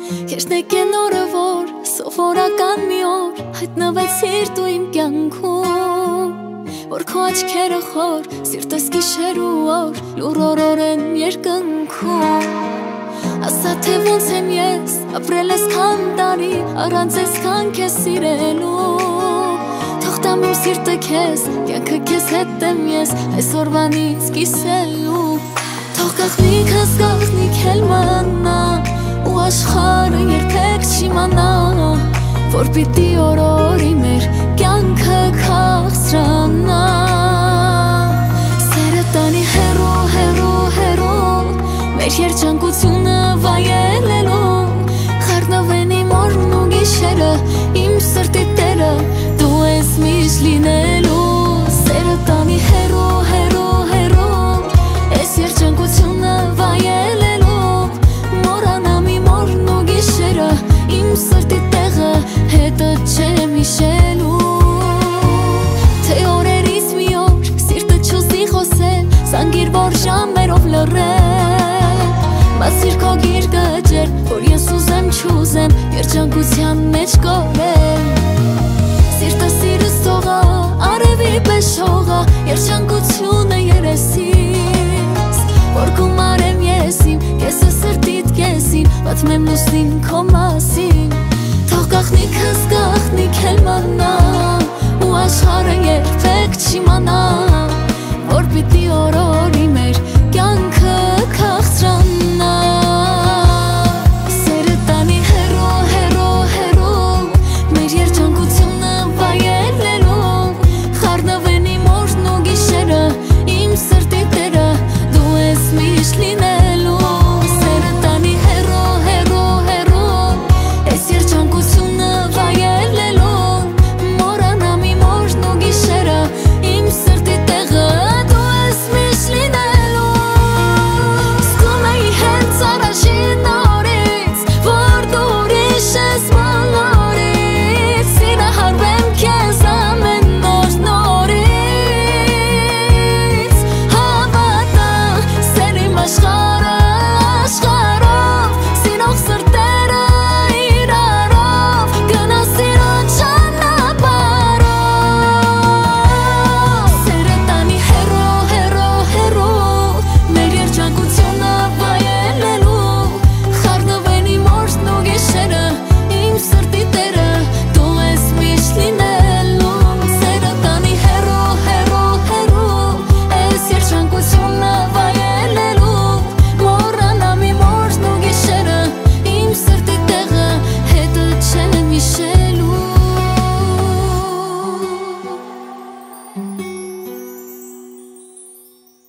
Երնեք են օրը, որ սովորական մի օր հայտնվեցիր դու իմ կյանքում, որ քո աչքերը խոր, սիրտս գիշեր ու օր, լուրոր են երկնքում։ Ասա թե ոնց եմ ես, ապրել այսքան տարի, առանց այսքան քեզ սիրելու։ Թող տամ իմ սիրտը քեզ, կյանքը քեզ հետ եմ ես, այսօրվանից կիսելու։ Թող գաղտնիքս գաղտնիք էլ մնա, ու աշխարհը երբեք չիմանա, որ պիտի օրորի մեր կյանքը քաղցրանա։ Սերը տանի հեռու, հեռու, հեռու, մեր երջանկությունը վայելելու, խառնվեն իմ օրն ու գիշերը, իմ սրտի տերը, դու ես միշտ լինելու։ Սերը տանի հեռու, հեռու, հեռու, այս երջանկությունը վայելելու, մոռանամ իմ օրն ու գիշերը, իմ սրտի տեղը հետը չեմ հիշելու։ Թե օրերից մի օր սիրտը չուզի խոսել, զանգիր որ ժամերով լռել, բացիր քո գիրկը ջեր, որ ես ուզեմ չուզեմ երջանկության մեջ կորել։ Սիրտը սիրս թողա, արևի պես շողա, երջանկությունը երեսիս, որ գումարեմ ես իմ, կեսը սրտիդ կեսին, պատմեմ լուսնին քո մասին։ Թող գաղտնիքս գաղտնիք էլ մնա, ու աշխարհը երբեք չիմանա, որ պիտի օրորի մեր